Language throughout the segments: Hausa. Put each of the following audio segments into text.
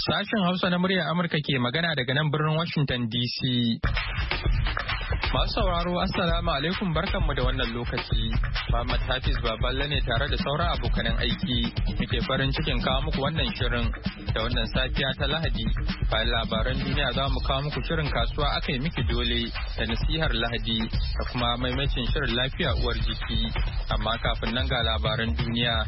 Sashen Hausa na muryar Amurka ke magana daga nan birnin Washington DC. Masu sauraro Assalamu alaikum barkanmu da wannan lokaci. Muhammad Hafiz Baballe ne tare da sauran abokanan aiki. Muke farin cikin kawo muku wannan shirin da wannan safiya ta Lahadi. Bayan labaran duniya za mu kawo muku shirin kasuwa aka yi miki dole da nasihar Lahadi da kuma maimacin shirin lafiya uwar jiki. Amma kafin nan ga labaran duniya.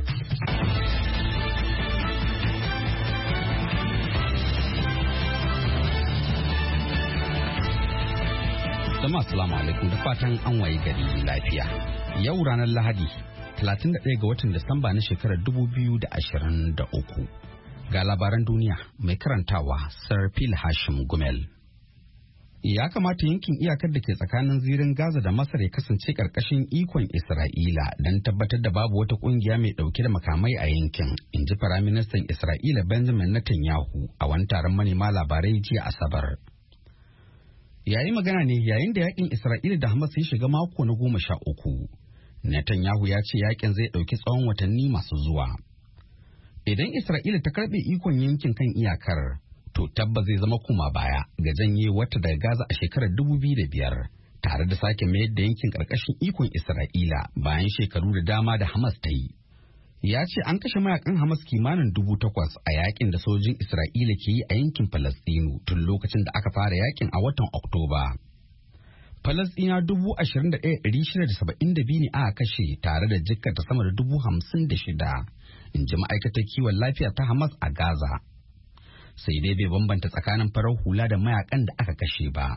Jama'a assalamu alaikum da fatan an waye gari lafiya. Yau ranar Lahadi 31 ga watan Disamba na shekarar 2023. Ga labaran duniya mai karantawa Sarfil Hashim Gumel. Ya kamata yankin iyakar da ke tsakanin zirin Gaza da Masar ya kasance karkashin ikon Isra'ila don tabbatar da babu wata kungiya mai dauke da makamai a yankin, in ji Firaministan Isra'ila Benjamin Netanyahu a wani taron manema labarai jiya Asabar. Yayi magana ne yayin da yakin Isra'ila da Hamas ya shiga mako na 13. Netanyahu ya ce yakin zai dauki tsawon watanni masu zuwa. Idan Isra'ila ta karbe ikon yankin kan iyakar, to tabbas zai zama kuma baya ga janye wata daga Gaza a shekarar 2005, tare da sake mayar da yankin karkashin ikon Isra'ila bayan shekaru da dama da Hamas ta yi. Ya ce an kashe mayakan Hamas kimanin 8,000 a yakin da sojin Isra'ila ke yi a yankin Falastinu tun lokacin da aka fara yakin a watan Oktoba. Falastina 21,672 ne aka kashe tare da jikkata sama da 56,000, in ji ma'aikatar kiwon lafiya ta Hamas a Gaza. Sai dai bai bambanta tsakanin farar hula da mayakan da aka kashe ba.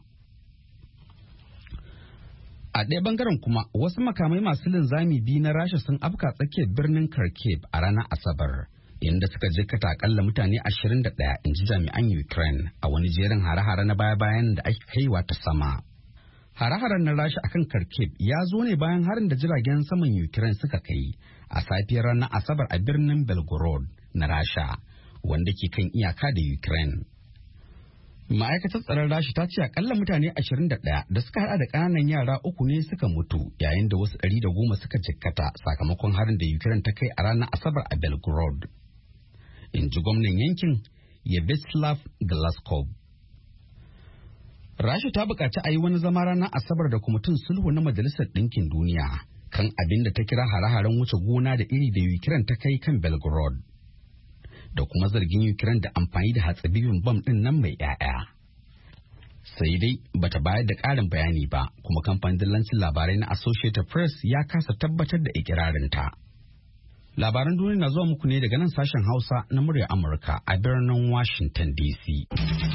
A ɗaya bangaren kuma wasu makamai masu linzami biyu na Rasha sun afka tsakiyar birnin Kharkiv a ranar Asabar, inda suka jikkata akalla mutane 21, in ji jami'an Ukraine a wani jerin hare-hare na baya-bayan da ake kaiwa ta sama. Hare-haren na Rasha akan Kharkiv ya zo ne bayan harin da jiragen saman Ukraine suka kai a safiyar ranar Asabar a birnin Belgorod na Rasha, wanda ke kan iyaka da Ukraine. Ma'aikatar tsaron Rasha ta ce akalla mutane 21 da suka hada da ƙananan yara 3 ne suka mutu, yayin da wasu 110 suka jikkata sakamakon harin da Ukraine ta kai a ranar Asabar a Belgorod, in ji gwamnan yankin Yavislav Galaskov. Rasha ta buƙaci a yi wani zama ranar Asabar da kwamitin sulhu na Majalisar Ɗinkin Duniya kan abin da ta kira hare-haren wuce gona da iri da Ukraine ta kai kan Belgorod, da kuma zargin Ukraine da amfani da hatsabibin bam ɗin nan mai 'ya'ya. Sai dai bata bayar da ƙarin bayani ba, kuma kamfanin dillancin labarai na Associated Press ya kasa tabbatar da ikirarinta. Labaran duniya na zuwa muku ne daga nan sashen Hausa na muryar Amurka a birnin Washington DC.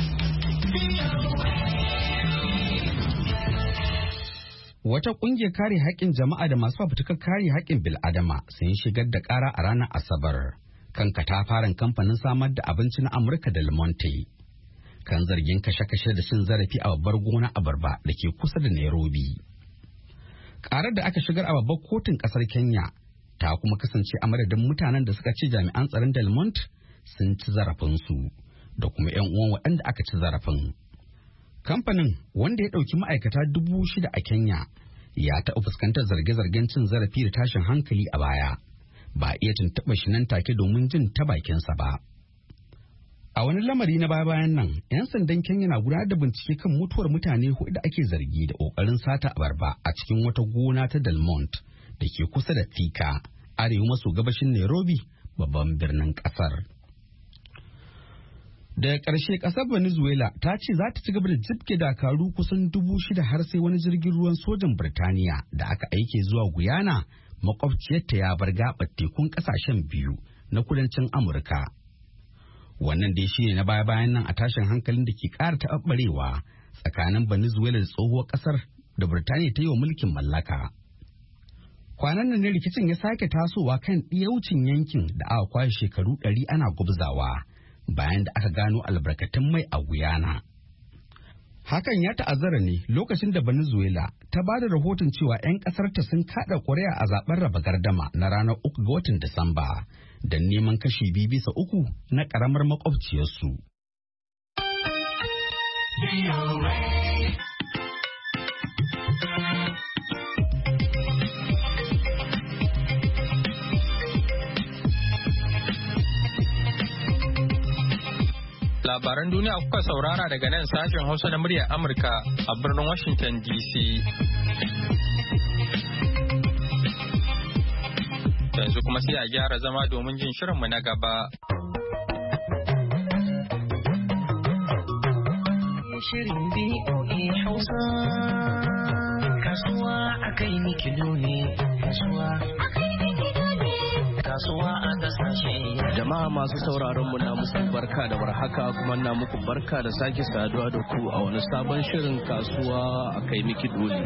Wata ƙungiyar kare haƙƙin jama'a da masu fafutukar kare haƙƙin bil'adama sun shigar da ƙara a ranar Asabar kan katafaren kamfanin samar da abinci na Amurka Del Monte kan zargin kashe-kashe da cin zarafi a babbar gona abarba da ke kusa da Nairobi. Ƙarar da aka shigar a babbar kotun ƙasar Kenya ta kuma kasance a madadin mutanen da suka ce jami'an tsaron Del Monte sun ci zarafinsu da kuma 'yan uwan waɗanda aka ci zarafin. Kamfanin, wanda ya ɗauki ma'aikata 6,000 a Kenya, ya taɓa fuskantar zarge-zargen cin zarafi da tashin hankali a baya. Ba a iya tuntuɓa shi nan take domin jin ta bakinsa ba. A wani lamari na baya-bayan nan, 'yan sandan Kenya na gudanar da bincike kan mutuwar mutane 4 da ake zargi da ƙoƙarin sata abarba a cikin wata gona ta Del Monte da ke kusa da Thika, arewa maso gabashin Nairobi, babban birnin ƙasar. Daga ƙarshe ƙasar Venezuela ta ce za ta ci gaba da jibge dakaru kusan 6,000 har sai wani jirgin ruwan sojan Birtaniya da aka aike zuwa Guyana, makwabciyarta, ya bar gaɓar tekun ƙasashen biyu na kudancin Amurka. Wannan dai shine na baya-bayan nan a tashin hankalin da ke ƙara taɓaɓɓarewa tsakanin Venezuela da tsohuwar ƙasar da Birtaniya ta yi wa mulkin mallaka. Kwanan nan ne rikicin ya sake tasowa kan ɗiyaucin yankin da aka kwashe shekaru 100 ana gubzawa bayan da aka gano albarkatun mai a Guyana. Hakan ya ta'azzara ne lokacin da Venezuela ta ba da rahoton cewa 'yan ƙasarta sun kaɗa ƙuri'a a zaben raba gardama na ranar 3 ga watan Disamba don neman kashi 2/3 na ƙaramar makwabciyarsu. Labaran duniya kuka saurara daga nan sashen Hausa na muryar Amurka a birnin Washington DC. Yanzu kuma sai a gyara zama domin jin shirinmu na gaba. Shirin BOA Hausa. Kasuwa akai mikido ne. Kasuwa a kasashe. Jama'a masu sauraron mu na muku barka da warhaka kuma na muku barka da sake saduwa da ku a wani sabon shirin kasuwa akai miki dole.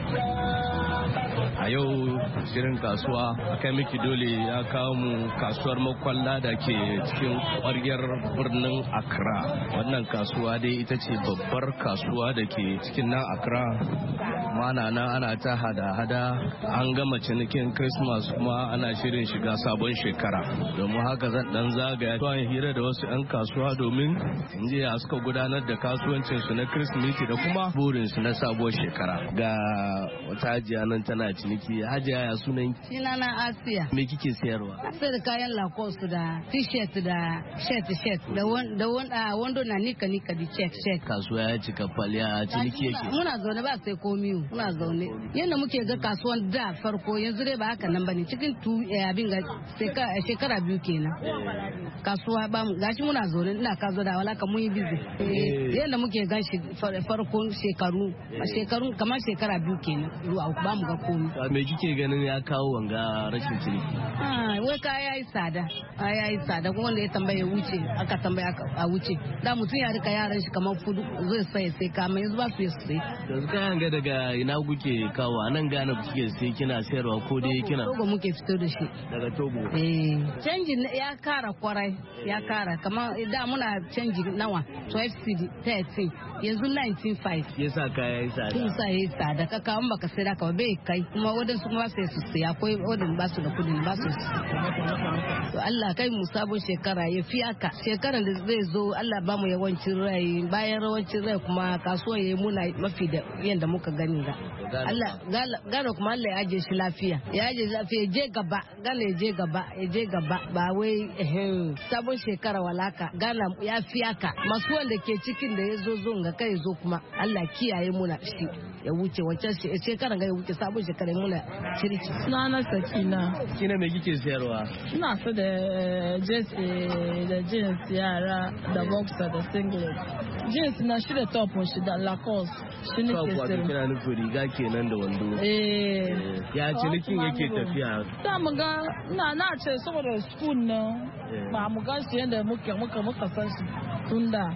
A yau shirin kasuwa akai miki dole ya kawo mu kasuwar makwalla da ke cikin ƙwaryar birnin Accra. Wannan kasuwa dai ita ce babbar kasuwa da ke cikin nan Accra. Mana nan ana ta hada-hada, an gama cinikin Christmas kuma ana shirin shiga sabon shekara. Domin haka zan dan zagaya zuwa hira da wasu 'yan kasuwa domin in je a suka gudanar da kasuwancinsu na Christmas da kuma burinsu na sabuwar shekara. Ga wata hajiya nan tana ciniki. Hajiya ya sunan ki? Sunana Asiya. Me kike sayarwa? Sai da kayan Lacoste da t-shirt da shirt da wando na nika da check. Kasuwa ya cika falya ciniki yake. Muna zaune ba sai komi muna zaune. Yanda muke ga kasuwan da farko yanzu dai ba haka nan bane cikin abin ga shekara biyu kenan. Kasuwa ba mu gashi muna zaune ina kazo da wala mun yi busy. Yanda muke gan shi farkon shekaru kamar shekara biyu kenan ba mu ga komi. Me kike ganin ya kawo wanga rashin ciniki? Wai kaya yayi tsada kuma wanda ya tambaye wuce aka tambaya a wuce da mutum ya rika yaran shi kamar fudu zai sai kama yanzu ba su yi sai. Yanzu kayan ga daga ina kuke kawo a nan Ghana kuke sai kina sayarwa ko dai kina? Togo muke fito da shi. Daga Togo? Canji ya kara kwarai ya kara kamar da muna canji nawa 12 cedi 13 yanzu 19.5. Yasa kaya yayi tsada. Yasa yayi tsada ka kawo baka sai da ka bai kai kuma wadansu kuma sai su sai akwai wadan ba su da kudin ba su. To Allah kai mu sabon shekara ya fi aka shekaran da zai zo Allah ba mu yawancin rai bayan yawancin rai kuma kasuwa yayi muna mafi da yanda muka gani ga. Allah gano kuma Allah ya aje shi lafiya ya aje lafiya je gaba gana ya je gaba ba wai sabon shekara walaka gana ya fi aka masu wanda ke cikin da ya zo ga kai zo kuma Allah kiyaye muna shi ya wuce wancan shekaran ga ya wuce sabon shekara muna shirki. Sunana Sakina. Kina me kike sayarwa? Ina so da jeans yara da boxer da singlet. Jeans na shi da top shi da Lacoste. Shi ne ke sayarwa. Kina nufin riga kenan da wando. Ya cinikin yake tafiya? Da mu ga na ce saboda school nan ba mu ga shi yadda muka san shi tun da.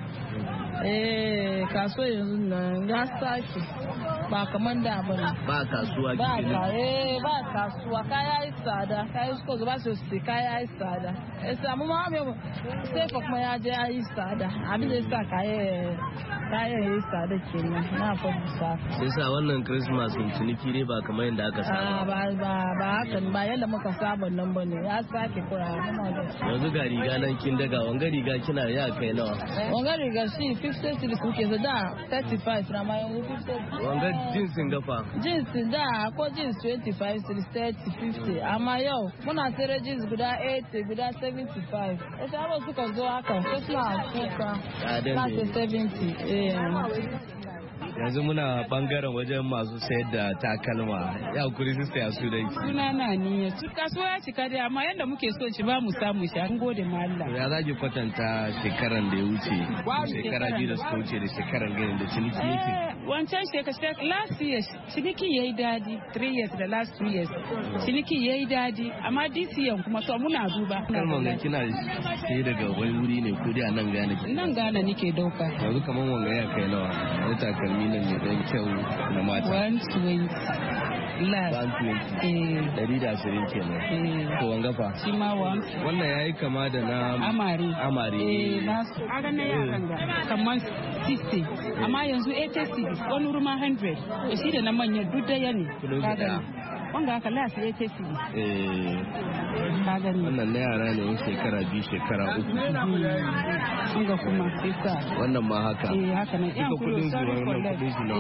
Kasuwa yanzu nan ya sake ba kamar da ba ne. Ba kasuwa ba kasuwa kaya yi tsada kaya su ba su sai kaya yi tsada samu ma sai kuma ya je ya yi tsada abin da ya sa kaya yi tsada kenan na fahimta. Sai sa wannan Christmas ciniki ne ba kamar yadda aka saba. Ba hakan ba yadda muka saba nan ba ne ya sake kura. Yanzu ga riga nan kin daga wanga riga kina ya kai nawa? Wanga riga shi 50 cedis kuke da 35 na ma yanzu 50. Wanga jinsin gafa? Jinsin da ko jins 25 cedis 30 50 amma yau muna sayar jins guda 80 guda 75. Ita abuwa suka zo haka sai suna kuka. Na 70. Yanzu muna bangaren wajen masu sayar da takalma ya kuri su saya su dai. Suna na ni su kasuwa ya cika dai amma yanda muke so shi ba mu samu shi an gode ma Allah. Ya zaki kwatanta shekaran da ya wuce shekara biyu da suka wuce da shekaran ganin da ciniki yake. Wancan shekara last year ciniki yayi dadi 3 years da last 2 years ciniki yayi dadi amma this year kuma so muna duba. Kalman ga kina sai daga wani wuri ne ko dai a nan Ghana? Nan Ghana nike dauka. Yanzu kaman wanga ya kai nawa? Wani takalmi nan ne dan kyau na mata. 120. Last. 120. 120 kenan. To wanga fa? Shi ma wannan yayi kama da na amare. Na so. Aga na yaran ga kaman 60 amma yanzu 80 wani ruma 100. Shi da na manyan duk daya ne. wanga haka last ya ce shi ka gani wannan na yara ne wani shekara 2 shekara 3 wanga kuma isa wannan ma haka haka ne yan kudin zuwa wannan kudin su na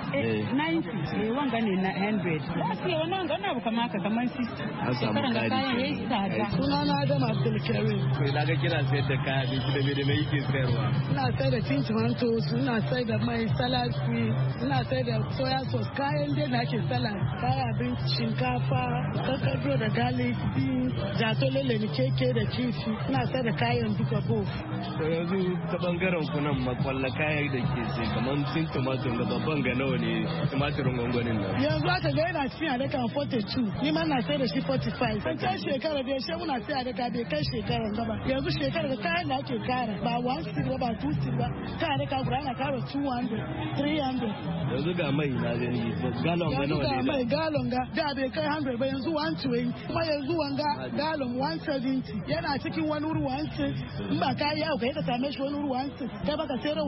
90 wanga ne na 100 sai wannan wanga na kamar haka kamar 60 an samu kari kayan yayi tsada sunana Adam Abdulkarim kai na ga kina sayar da kaya da me da me yake sayarwa ina sayar da cin tomatoes ina sayar da mai salad ina sayar da soya sauce kayan da ake salad kayan abinci shinkafa kakado da garlic beans jatolele ne keke da kifi ina sayar da kayan duka both to yanzu ta bangaren ku nan makwalla kaya da ke sai kamar cin tomato ga babban ga nawa ne tumatirin gwangwanin nan yanzu aka ga yana cin a daka 42 ni ma na sayar da shi 45 kan kai shekara da shi muna sayar da daka bai kai shekaran gaba yanzu shekara da kayan da ake kara ba 160 ba 260 ba kayan da ka gura ana kara 200 300 yanzu ga mai na gani galon ga nawa ne ga mai galon ga da bai kai 100 ba yanzu 120 kuma yanzu wanga galon 170 yana cikin wani wuri 160 in ba ka yi yau ka yi ka same shi wani wuri 160 kai baka sayar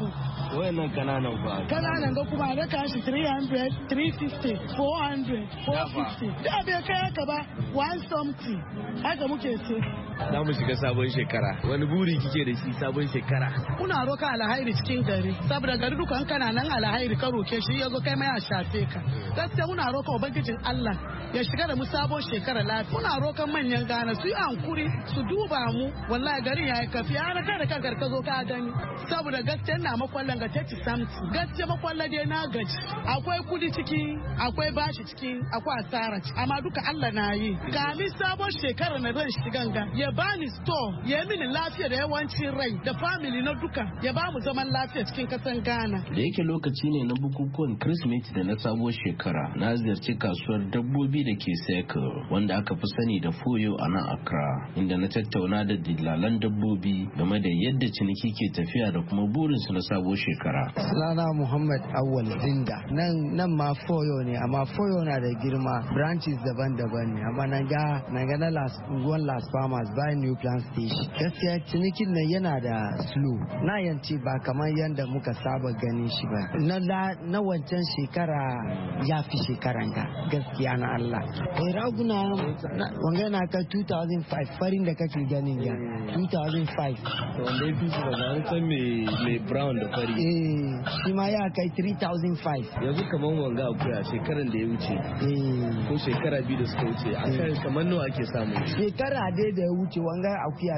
17 wayannan kananan fa kananan ga kuma da ka shi 300 350 400 450 da bai kai haka ba 1something haka muke ce za mu shiga sabon shekara wani buri kike da shi sabon shekara kuna roka alhairi cikin gari saboda gari dukan kana nan alhairi ka roke shi yazo kai mai a shafe ka gaskiya muna roka ubangijin Allah ya shiga da mu sabon shekara lafiya muna rokan manyan gana su yi hankuri su duba mu wallahi garin yayi kafi ana kada kanka ka zo ka gani saboda gaskiya na makwallan ga tati samti gaskiya makwallan dai na gaji akwai kudi ciki akwai bashi ciki akwai asara amma duka Allah na yi kamin sabon shekara na ran shigan ga ya bani store ya mini lafiya da yawancin rai da family na duka ya ba mu zaman lafiya cikin kasan Ghana da yake lokaci ne na bukukuwan Kirsimeti da na sabuwar shekara na ziyarci kasuwar dabbobi da ke Circle wanda aka fi sani da Foyo a nan Accra inda na tattauna da dillalan dabbobi game da yadda ciniki ke tafiya da kuma burinsu na sabuwar shekara. Sunana Muhammad Awal Zinda nan ma Foyo ne amma Foyo na da girma branches daban-daban ne amma na ga na Las Palmas by New Plant Station gaskiya cinikin nan yana da slow na yance ba kamar yadda muka saba ganin shi ba na wancan shekara ya fi shekaran ga gaskiya na Allah raguna wanga na ka 2005 farin da kake ganin ya 2005 wanda ya fi su ba an san mai brown da fari shi ma ya kai 3005 yanzu kamar wanga akuya shekaran da ya wuce ko shekara 2 da suka wuce akan kamar nawa ake samu shekara dai da ya wuce wanga akuya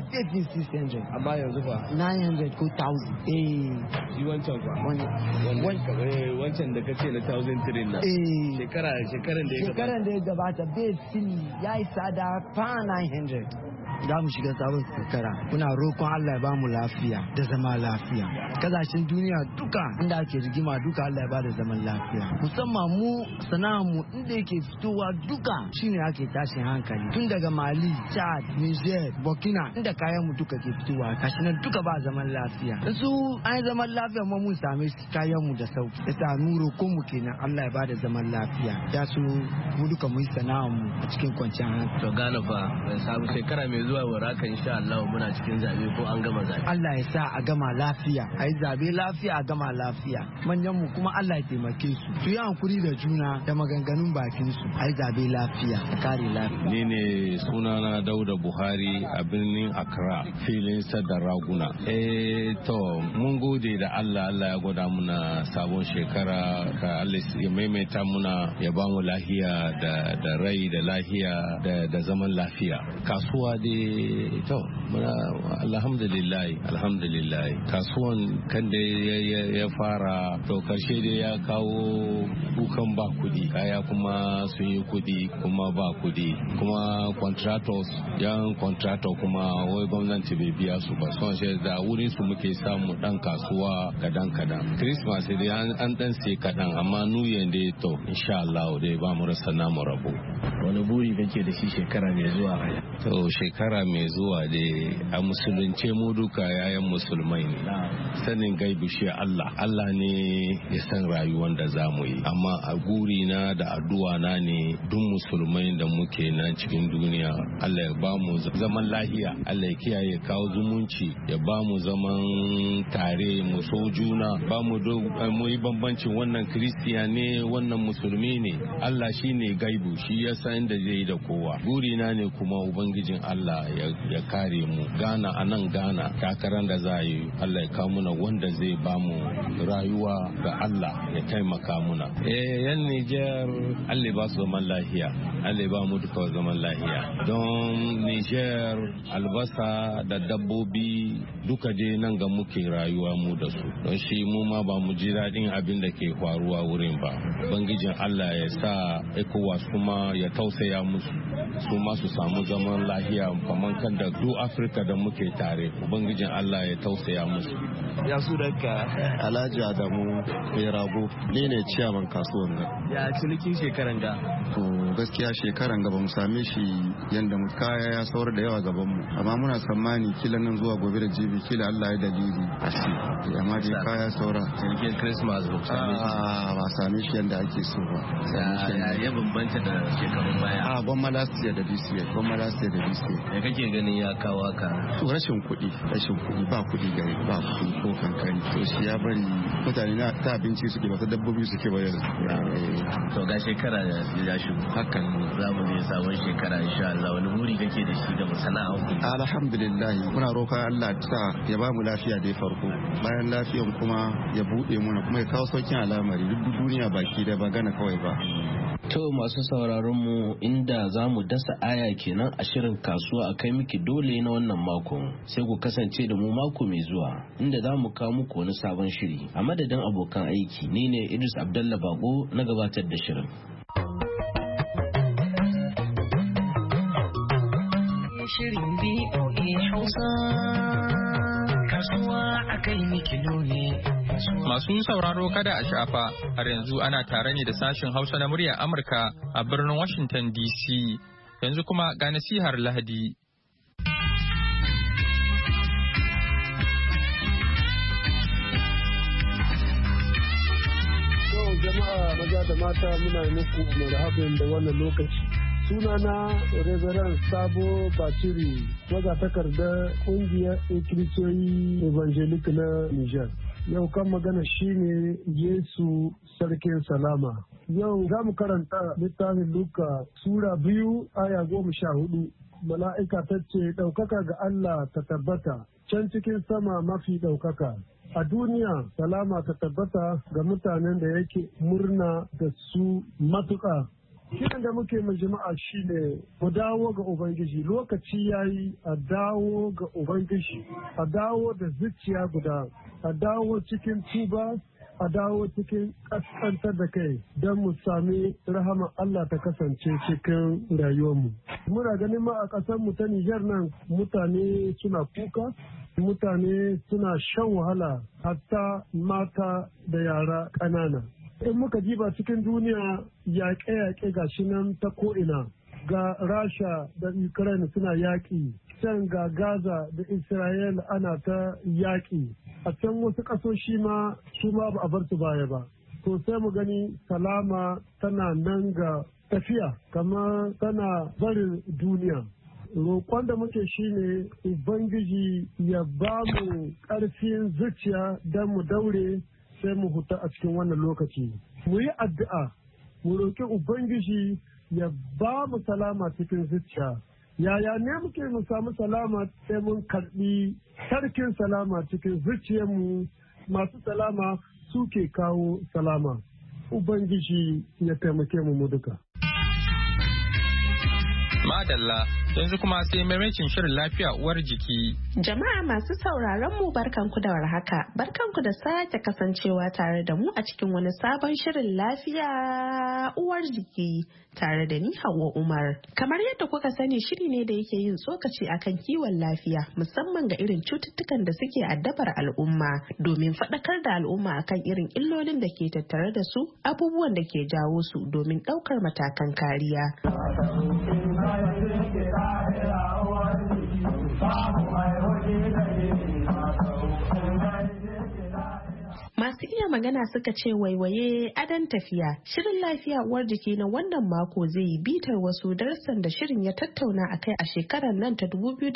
600 amma yanzu fa 900 ko 1000 shi wancan fa wancan da kace na 1003 na shekaran da ya gabata bai fili ya yi tsada fa 900 za mu shiga sabon shekara muna roƙon Allah ya ba mu lafiya da zama lafiya kasashen duniya duka inda ake rigima duka Allah ya ba da zaman lafiya musamman mu sana'ar mu inda yake fitowa duka shine ake tashin hankali tun daga Mali Chad Niger Burkina inda kayan mu duka ke fitowa kashi nan duka ba zaman lafiya su an zaman lafiya mu mun same kayan mu da sauki yasa mu roƙon mu kenan Allah ya ba da zaman lafiya ya so mu duka mu yi sana'ar mu a cikin kwanciyar hankali to gane fa sabon shekara mai zuwa waraka insha Allah muna cikin zabe ko an gama zabe Allah ya sa a gama lafiya a yi zabe lafiya a gama lafiya manyan mu kuma Allah ya taimake su yi hankuri da juna da maganganun bakin su a yi zabe lafiya a kare lafiya ni ne sunana Dauda Buhari a birnin Accra filin sadar raguna to mun gode da Allah ya gwada muna sabon shekara ka Allah ya maimaita muna ya ba mu lafiya da rai da lafiya da zaman lafiya kasuwa dai to alhamdulillah kasuwan kan da ya fara to karshe dai ya kawo dukan ba kudi kaya kuma sun yi kudi kuma ba kudi kuma yan contractor kuma wai gwamnati bai biya su ba son shi da wurin su muke samu dan kasuwa kadan Christmas dai an dan sai kadan amma New Year dai to insha Allah dai ba mu rasa namu rabo wani buri kake da shi shekara mai zuwa? To shekara mai zuwa dai a musulunce mu duka yayan musulmai ne. Sanin gaibu shi Allah ne ya san rayuwar da za mu yi. Amma a guri na da addu'a na ne duk musulmai da muke nan cikin duniya Allah ya ba mu zaman lahiya, Allah ya kiyaye kawo zumunci, ya ba mu zaman tare mu so juna, ba mu yi bambancin wannan Kiristiya ne wannan musulmi ne. Allah shi ne gaibu, shi ya san da zai yi da kowa. Gurina ne kuma ubangijin Allah ya kare mu. Ghana takarar da za a yi Allah ya kawo muna wanda zai ba mu rayuwa ga Allah ya taimaka muna. Yan Niger Allah ba su zaman lahiya, Allah ba mu duka zaman lahiya. Don Niger albasa da dabbobi duka je nan ga muke rayuwa mu da su. Don shi mu ma ba mu ji daɗin abin da ke faruwa wurin ba. Ubangijin Allah ya sa ECOWAS kuma ya tausaya musu, su ma su samu zaman lahiya kamar kan da duk Afirka da muke tare. Ubangijin Allah ya tausaya musu. Ya su daga Alhaji Adamu mai rago, ne ne ciyaman kasuwan ga. Ya cinikin shekaran ga? To gaskiya shekaran ga ba mu same shi yanda mu kaya ya saur da yawa gaban mu, amma muna tsammani kila nan zuwa gobe da jibi kila Allah ya dalili a shi. Amma dai kaya saura. Cinikin Christmas ba same shi. Ba same shi yanda ake so ba. Ya bambanta da shekarun baya. Gwamma last year da this year. Ya kake ganin ya kawo ka? To rashin kuɗi ba kuɗi gari ba kuɗi ko kankani. To shi ya bari mutane na ta abinci suke ba ta dabbobi suke ba yanzu. To ga shekara ya shigo. Hakan za mu je sabon shekara insha Allah. Wani buri kake da shi ga masana'an ku? Alhamdulillah muna roƙon Allah ta ya ba mu lafiya da farko. Bayan lafiyan kuma ya buɗe muna kuma ya kawo saukin al'amari duk duniya baki da ba gana kawai ba. To masu sauraron mu inda za mu dasa aya kenan a shirin kasuwa a kai miki dole na wannan makon, sai ku kasance da mu mako mai zuwa inda za mu kawo muku wani sabon shiri. A madadin abokan aiki ni ne Idris Abdallah Bago na gabatar da shirin. Shirin BOA Hausa kasuwa a kai miki dole. Masu sauraro kada a shafa, har yanzu ana tare ne da sashen Hausa na muryar Amurka a birnin Washington DC. Yanzu kuma ga nasihar Lahadi. Jama'a maza da mata muna muku marhaban da wannan lokaci. Sunana Reverend Sabo Baciri, magatakardar ƙungiyar Ikiristoyi Evangelic na Niger. Yau kan magana shine Yesu Sarkin Salama. Yau za mu karanta littafin Luka Sura 2 aya 14. Mala'ika ta ce ɗaukaka ga Allah ta tabbata can cikin sama mafi ɗaukaka. A duniya salama ta tabbata ga mutanen da yake murna da su matuƙa. Kiran da muke mai jama'a shine mu dawo ga Ubangiji, lokaci yayi a dawo ga Ubangiji, a dawo da zuciya guda, a dawo cikin tuba, a dawo cikin ƙasƙantar da kai don mu sami rahama Allah ta kasance cikin rayuwarmu. Muna ganin ma a ƙasarmu ta Nijar nan mutane suna kuka, mutane suna shan wahala, hatta mata da yara ƙanana. In muka jiba cikin duniya yaƙe-yaƙe ga shi nan ta ko'ina, ga Rasha da Ukraine suna yaƙi, can ga Gaza da Israel ana ta yaƙi, a can wasu ƙasoshi ma su ma ba a bar su baya ba. To sai mu gani salama tana nan ga tafiya, kamar tana barin duniya. Roƙon da muke shine Ubangiji ya ba mu ƙarfin zuciya don mu daure sai mu huta a cikin wannan lokaci. Mu yi addu'a, mu roƙi Ubangiji ya ba mu salama cikin zuciya. Yaya ne muke mu samu salama sai mun karɓi sarkin salama cikin zuciyarmu, masu salama suke kawo salama. Ubangiji ya taimake mu duka. Madalla, Yanzu kuma sai maimacin shirin lafiya uwar jiki. Jama'a masu sauraron mu barkanku da warhaka. Barkanku da sake kasancewa tare da mu a cikin wani sabon shirin lafiya uwar jiki tare da ni Hauwa Umar. Kamar yadda kuka sani shiri ne da yake yin tsokaci akan kiwon lafiya musamman ga irin cututtukan da suke addabar al'umma domin faɗakar da al'umma akan irin illolin da ke tattare da su, abubuwan da ke jawo su domin ɗaukar matakan kariya. Masu iya magana suka ce waiwaye adon tafiya. Shirin lafiya uwar jiki na wannan mako zai yi bitar wasu darussan da shirin ya tattauna a kai a shekarar nan ta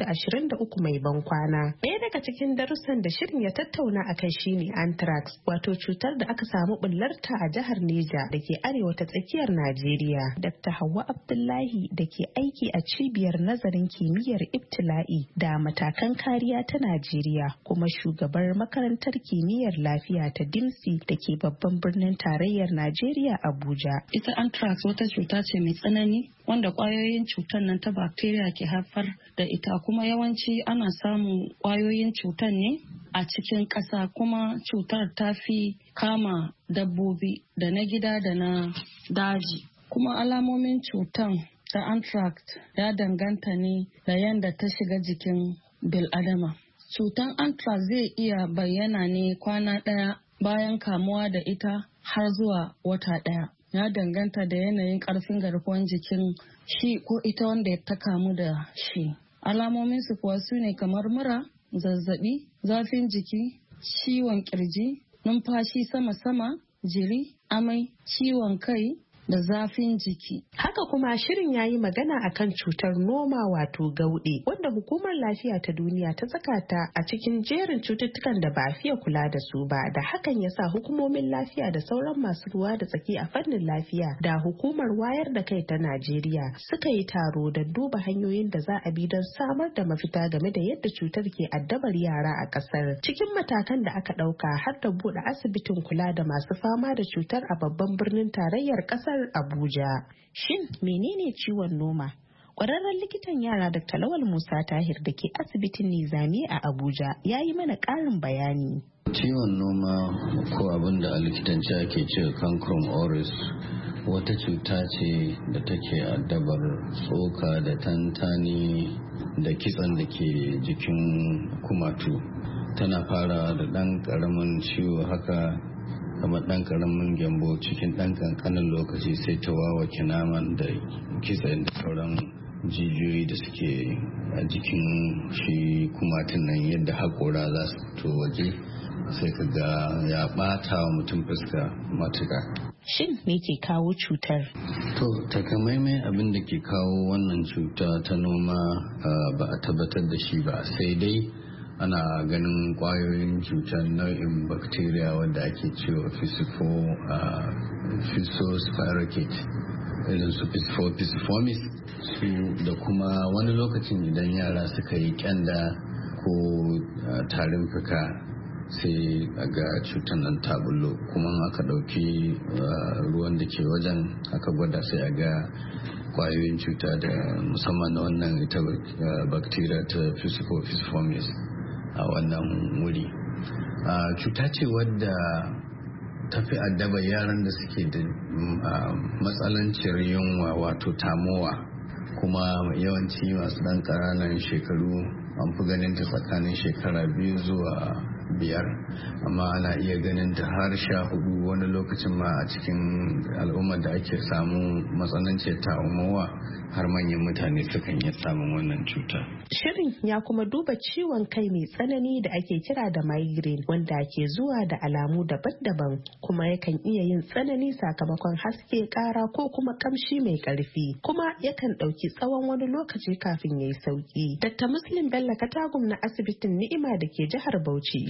2023 mai ban kwana. Ɗaya daga cikin darussan da shirin ya tattauna a kai shine anthrax, wato cutar da aka samu bullarta a jihar Neja da ke arewa ta tsakiyar Najeriya. Dr. Hauwa Abdullahi da ke aiki a cibiyar nazarin kimiyyar ibtila'i da matakan kariya ta Najeriya kuma shugabar makarantar kimiyyar lafiya ta Dimsi da ke babban birnin tarayyar Najeriya Abuja. Ita anthrax wata cuta ce mai tsanani wanda kwayoyin cutar nan ta bacteria ke haifar da ita, kuma yawanci ana samun kwayoyin cutar ne a cikin ƙasa, kuma cutar ta fi kama dabbobi da na gida da na daji. Kuma alamomin cutar ta anthrax ya danganta ne da yadda ta shiga jikin bil'adama. Cutar anthrax zai iya bayyana ne kwana ɗaya bayan kamuwa da ita har zuwa wata ɗaya. Ya danganta da yanayin ƙarfin garkuwar jikin shi ko ita wanda ta kamu da shi. Alamominsu kuwa su ne kamar mura, zazzabi, zafin jiki, ciwon kirji, numfashi sama-sama, jiri, amai, ciwon kai da zafin jiki. Haka kuma shirin ya yi magana akan cutar noma wato gauɗe, wanda hukumar lafiya ta duniya ta saka ta a cikin jerin cututtukan da ba a fiye kula da su ba, da hakan ya sa hukumomin lafiya da sauran masu ruwa da tsaki a fannin lafiya da hukumar wayar da kai ta Najeriya suka yi taro da duba hanyoyin da za a bi don samar da mafita game da yadda cutar ke addabar yara a ƙasar. Cikin matakan da aka ɗauka har da buɗe asibitin kula da masu fama da cutar a babban birnin tarayyar ƙasar Abuja. Shin menene ciwon noma? Ƙwararren likitan yara Dr. Lawal Musa Tahir da ke asibitin Nizami a Abuja ya yi mana ƙarin bayani. Ciwon noma ko abin da a likitanci ake ce cancrum oris wata cuta ce da take addabar tsoka da tantani da kitsan da ke jikin kumatu. Tana fara da ɗan ƙaramin ciwo haka kamar ɗan ƙaramin gyambo, cikin ɗan ƙanƙanin lokaci sai ta wawake naman da kitse da sauran jijiyoyi da suke a jikin shi kumatun nan, yadda haƙora za su fito waje, sai ka ga ya ɓata wa mutum fuska matuƙa. Shin me ke kawo cutar? To, takamaimai abin da ke kawo wannan cuta ta noma ba a tabbatar da shi ba, sai dai ana ganin kwayoyin cutar nau'in bacteria wadda ake cewa physospirocate irin su pisiformis su, da kuma wani lokacin idan yara suka yi kyanda ko tarin fuka sai ga cutar nan ta bullo, kuma aka ɗauki ruwan da ke wajen aka gwada sai a ga kwayoyin cuta da musamman na wannan ita bacteria ta pisiformis a wannan wuri. Cuta ce wadda ta fi addaba yaran da suke da matsalancin yunwa wato tamowa, kuma yawanci masu ɗan ƙananan shekaru an fi ganin ta tsakanin shekara 2 zuwa 5, amma ana iya ganin ta har 14 wani lokacin ma a cikin al'ummar da ake samu matsananciyar tamowa har manyan mutane sukan iya samun wannan cuta. Shirin ya kuma duba ciwon kai mai tsanani da ake kira da migraine, wanda ke zuwa da alamu daban-daban kuma yakan iya yin tsanani sakamakon haske, ƙara ko kuma kamshi mai ƙarfi, kuma yakan ɗauki tsawon wani lokaci kafin ya yi sauƙi. Dr. Muslim Bello Katagum na asibitin Ni'ima da ke jihar Bauchi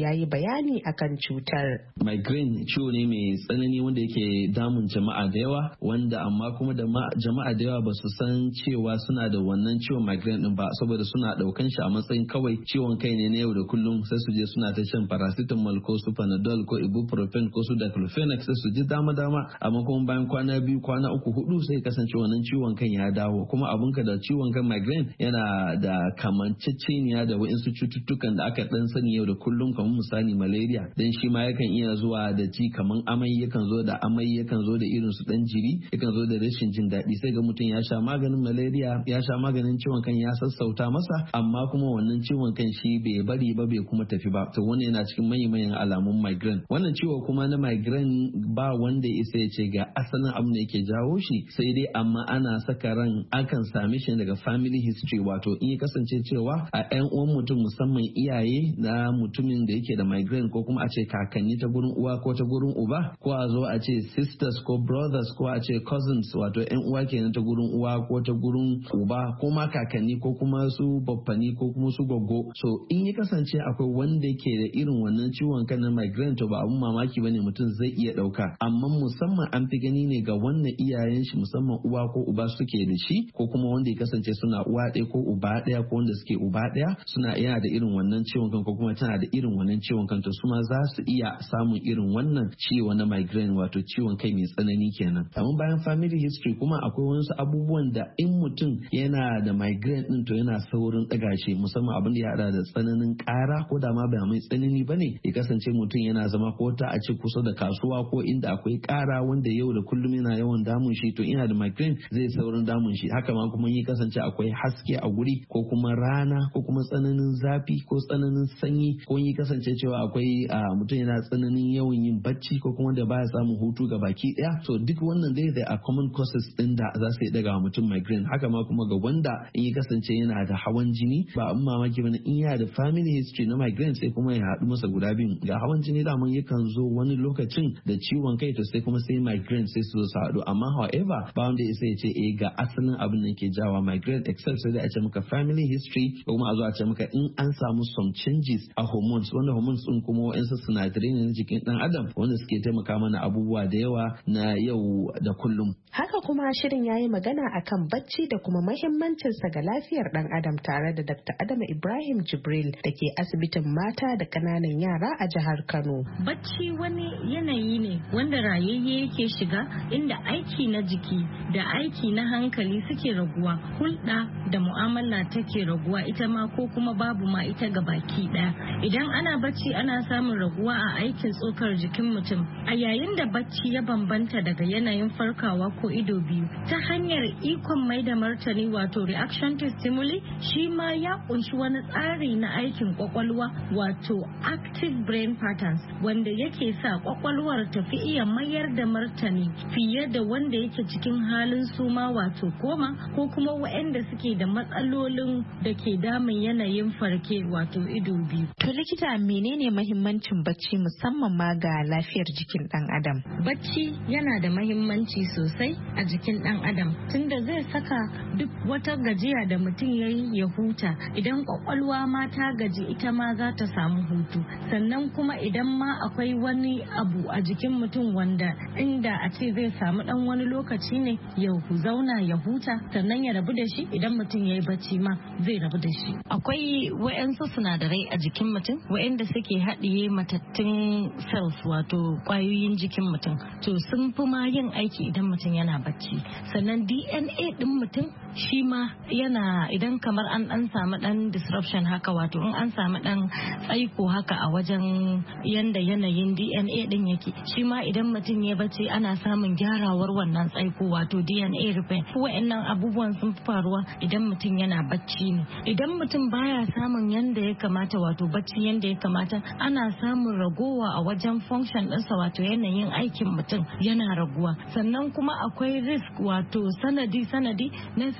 ya yi bayani akan cutar. Migraine ciwo ne mai tsanani wanda yake damun jama'a da yawa, wanda amma kuma da jama'a da yawa ba su san cewa suna da wannan ciwon migraine din ba, saboda suna daukan shi a matsayin kawai ciwon kai ne na yau da kullum, sai su je suna ta shan paracetamol ko su panadol ko ibuprofen ko su diclofenac, sai su ji dama amma kuma bayan kwana 2 kwana 3 4 sai kasance wannan ciwon kan ya dawo. Kuma abunka da ciwon kan migraine yana da kamanceceniya da waɗansu cututtukan da aka dan sani yau da kullum, kamar misali malaria, dan shi ma yakan iya zuwa da ji kaman amai, yakan zo da irin su dan jiri, yakan zo da rashin jin daɗi. Sai ga mutum ya sha maganin malaria, ya sha maganin ciwon kan ya sassauta masa, amma kuma wannan ciwon kan shi bai bari ba, bai kuma tafi ba. To wannan yana cikin manyan alamun migraine. Wannan ciwo kuma na migraine ba wanda isa ya ce ga asalin abin da yake jawo shi, sai dai amma ana saka ran akan same shi daga family history, wato in ya kasance cewa a 'yan uwan mutum, musamman iyaye na mutumin da yake da migraine, ko kuma a ce kakanni ta gurin uwa ko ta gurin uba, ko a zo a ce sisters ko brothers, ko a ce cousins, wato 'yan uwa kenan ta gurin uwa ko ta gurin uba, ko ma kakanni ko kuma su baffani ko kuma su goggo. So in ya kasance akwai wanda ke da irin wannan ciwon kan na migraine, to ba abun mamaki bane mutum zai iya dauka, amma musamman an fi gani ne ga wannan iyayen shi, musamman uwa ko uba suke da shi, ko kuma wanda ya kasance suna uwa ɗaya ko uba ɗaya, ko wanda suke uba ɗaya suna yana da irin wannan ciwon kan, ko kuma tana da irin wannan ciwon kan, to su ma za su iya samun irin wannan ciwo na migraine, wato ciwon kai mai tsanani kenan. Amma bayan family history kuma akwai wasu abubuwan da in mutum yana da migraine din to yana saurin ɗaga shi, musamman abin da ya hada da tsananin ƙara, ko da ma ba mai tsanani bane, ya kasance mutum yana zama ko ta a ce kusa da kasuwa ko inda akwai ƙara wanda yau da kullum yana yawan damun shi, to ina da migraine zai saurin damun shi. Haka ma kuma ya kasance akwai haske a guri, ko kuma rana, ko kuma tsananin zafi ko tsananin sanyi, ko ya kasance cewa akwai mutum yana tsananin yawan yin bacci, ko kuma da baya samun hutu ga baki daya. So duk wannan dai da common causes din da za su yi daga mutum migraine. Haka ma kuma ga wanda in ya kasance yana da hawan jini, ba abin mamaki bane in yana da family history na migraine sai kuma ya haɗu masa guda biyu. Ga hawan jini daman yakan zo wani lokacin da ciwon kai, to sai kuma sai migraine sai su zo su haɗu. Amma however ba wanda ya sai ya ce ga asalin abin da ke jawa migraine, except sai da a ce maka family history, ko kuma a zo a ce maka in an samu some changes a hormones, wanda hormones din kuma wa'ansu sinadarai ne na jikin dan adam wanda suke taimaka mana abubuwa da yawa na yau da kullum. Haka kuma shirin ya yi magana akan bacci da kuma mahimmancinsa ga lafiyar dan adam, tare da Dr. Adama Ibrahim Jibril da ke asibitin mata da ƙananan yara a jihar Kano. Bacci wani yanayi ne wanda rayayye yake shiga, inda aiki na jiki da aiki na hankali suke raguwa, hulɗa da mu'amala take raguwa ita ma, ko kuma babu ma ita ga baki ɗaya. Idan ana bacci ana samun raguwa a aikin tsokar jikin mutum. A yayin da bacci ya bambanta daga yanayin farkawa ko ido biyu ta hanyar ikon mai da martani, wato reaction to stimuli, shi ma ya kunshi wani tsari na aikin kwakwalwa, wato active brain patterns, wanda yake sa kwakwalwar tafi iya mayar da martani fiye da wanda yake cikin halin suma, wato koma, ko kuma waɗanda suke da matsalolin da ke damun yanayin farke, wato ido biyu. To likita, menene mahimmancin bacci musamman ma ga lafiyar jikin dan adam? Bacci yana da mahimmanci sosai a jikin dan adam, tunda zai saka duk wata gajiya da mutum ya yi ya huta. Idan kwakwalwa ma ta gaji, ita ma za ta samu hutu. Sannan kuma idan ma akwai wani abu a jikin mutum wanda inda a ce zai samu dan wani lokaci ne ya zauna ya huta, sannan ya rabu da shi, idan mutum ya yi bacci ma zai rabu da shi. Akwai wa'yansu sinadarai a jikin mutum wa'yanda suke haɗiye matattun cells, wato ƙwayoyin jikin mutum, to sun fi ma yin aiki idan mutum yana bacci. Sannan DNA ɗin mutum shi ma yana, idan kamar an samu ɗan disruption haka, wato in an samu ɗan tsaiko haka a wajen yanda yanayin DNA ɗin yake, shi ma idan mutum ya bacci ana samun gyarawar wannan tsaiko, wato DNA repair. Wa'annan abubuwan sun fi faruwa idan mutum yana bacci ne. Idan mutum baya samun yanda ya kamata, wato bacci yanda ya kamata, ana samun ragowa a wajen function ɗinsa, wato yanayin aikin mutum yana raguwa. Sannan kuma akwai risk, wato sanadi na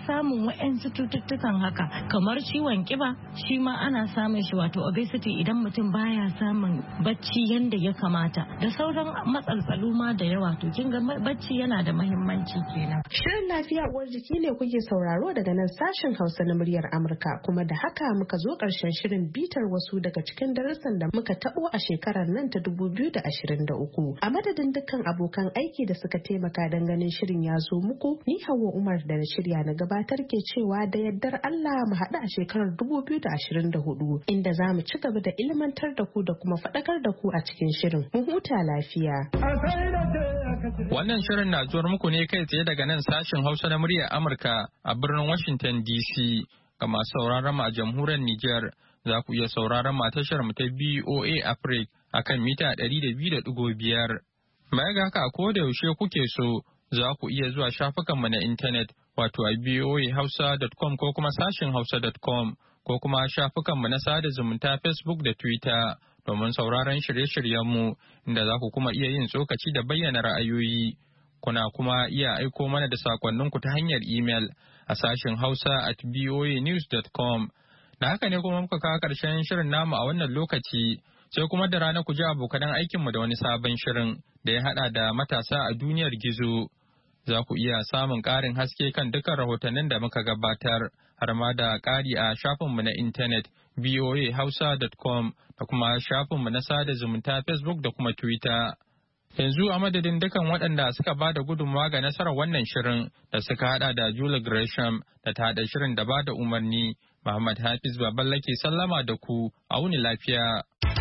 samun wa'yansu cututtukan haka kamar ciwon kiba, shi ma ana samun shi wato obesity idan mutum baya samun bacci yanda ya kamata, da sauran matsaltsalu ma da yawa. To kin ga bacci yana da muhimmanci kenan. Shirin lafiya uwar jiki ne kuke sauraro daga nan sashen Hausa na muryar Amurka, kuma da haka muka zo ƙarshen shirin bitar wasu daga cikin darussan da muka taɓo a shekarar nan ta 2023. A madadin dukkan abokan aiki da suka taimaka don ganin shirin ya zo muku, ni Hauwa Umar da na shirya na gabatar ke cewa da yardar Allah mu haɗu a shekarar 2024 inda za mu ci gaba da ilmantar da ku da kuma faɗakar da ku a cikin shirin. Mu huta lafiya. Wannan shirin na zuwar muku ne kai tsaye daga nan sashen Hausa na muryar Amurka a birnin Washington DC. Ga masu sauraron mu a jamhuriyar Nijar, za ku iya sauraron mu a tashar mu ta BOA Africa akan mita 200.5. Baya ga haka, ko da yaushe kuke so za ku iya zuwa shafukanmu na intanet wato a boahausa.com ko kuma sashin hausa.com ko kuma shafukanmu na sada zumunta Facebook da Twitter domin sauraron shirye-shiryenmu, inda za ku kuma iya yin tsokaci da bayyana ra'ayoyi. Kuna kuma iya aiko mana da sakonninku ta hanyar email a sashin hausa@boanews.com. Da haka ne kuma muka kawo ƙarshen shirin namu a wannan lokaci, sai kuma da rana ku ji abokanan aikinmu da wani sabon shirin da ya haɗa da matasa a duniyar gizo. Za ku iya samun ƙarin haske kan dukkan rahotannin da muka gabatar, har ma da ƙari a shafinmu na intanet boahausa.com da kuma shafinmu na sada zumunta Facebook da kuma Twitter. Yanzu a madadin dukan waɗanda suka ba da gudunmawa ga nasarar wannan shirin da suka haɗa da Julie Gresham da ta haɗa shirin da ba da umarni, Muhammad Hafiz Baballa ke sallama da ku, a wuni lafiya.